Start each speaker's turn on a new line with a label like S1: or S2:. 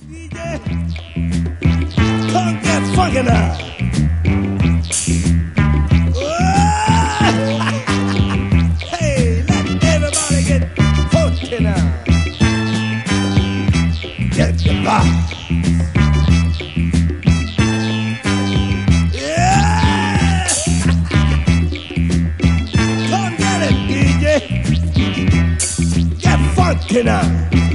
S1: DJ, come get funky now. Hey, let everybody get funky now. Get the box. Yeah. Come get it, DJ. Get funky now.